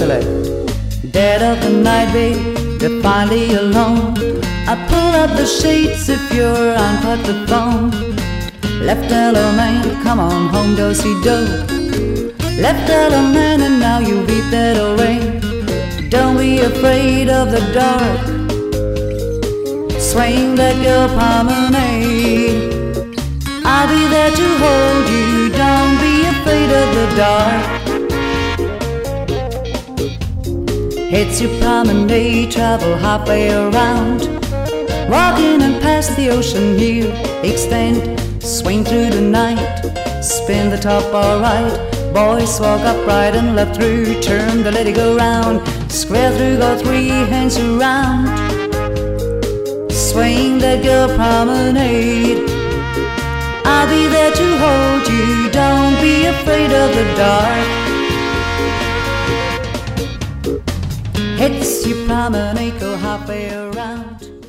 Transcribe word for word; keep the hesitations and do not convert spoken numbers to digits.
Castellet. Dead of the night, babe, you're finally alone. I pull up the sheets if you're on put the phone. Left hello man, come on home, do-si-do. Left hello man, and now you beat that old rain. Don't be afraid of the dark. Swing that girl promenade. I'll be there to hold you. Don't be afraid of the dark. Hits your promenade, travel halfway around. Walking and past the ocean here, extend, swing through the night, spin the top alright. Boys walk upright and left through, turn the let it go round. Square through, go three hands around. Swing that girl promenade. I'll be there to hold you. Don't be afraid of the dark. Hits your promenade, go halfway around.